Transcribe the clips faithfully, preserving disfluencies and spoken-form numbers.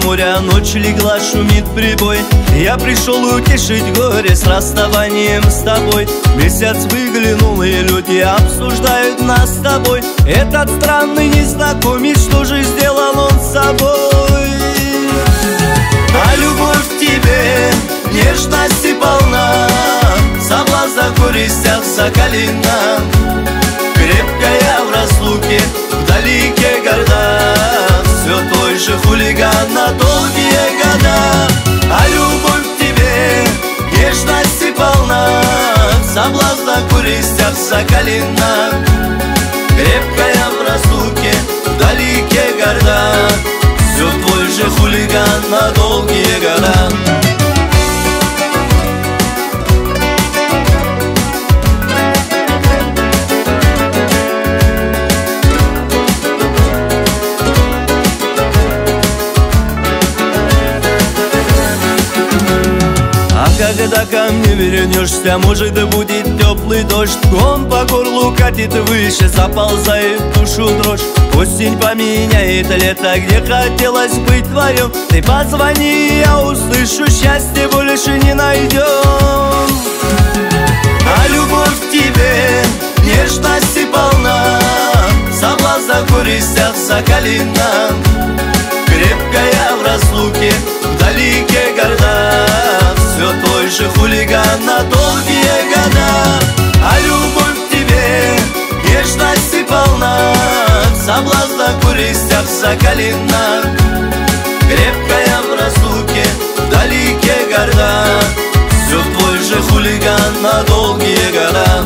моря ночь легла, шумит прибой. Я пришел утешить горе с расставанием с тобой. Месяц выглянул, и люди обсуждают нас с тобой. Этот странный незнакомец, что же сделал он с собой? А любовь к тебе, нежность и полна, соблазн в горестях соколина. Крепкая в разлуке, вдалеке горда, все твой же хулиган на долгие года. А любовь к тебе, нежность и полна, соблазн в горестях соколина. Крепкая в разлуке, вдалеке горда, все твой же хулиган на долгие года. Когда ко мне вернешься, может, будет теплый дождь. Он по горлу катит выше, заползает в душу дрожь. Осень поменяет лето, где хотелось быть вдвоем. Ты позвони, я услышу, счастье больше не найдем. А любовь к тебе, нежность и полна, соблазн в горестях соколина. Крепкая в разлуке, вдалеке горда, все твой же хулиган на долгие года. А любовь к тебе, нежность и полна, соблазн в горестях соколина. Крепкая в разлуке, вдалеке горда, все твой же хулиган на долгие года.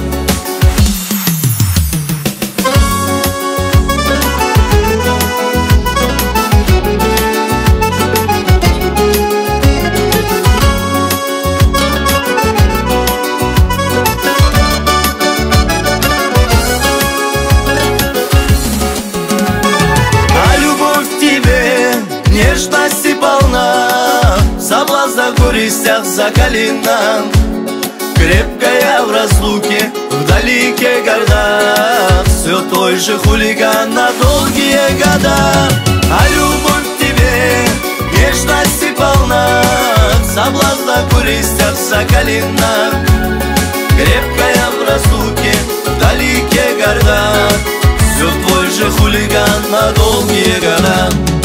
Нежность и полна, соблазн в горестях соколина. Крепкая в разлуке, вдалеке горда, все твой же хулиган на долгие года. А любовь к тебе, нежность и полна, соблазн в горестях соколина. Крепкая в разлуке, вдалеке горда, все твой же хулиган на долгие года.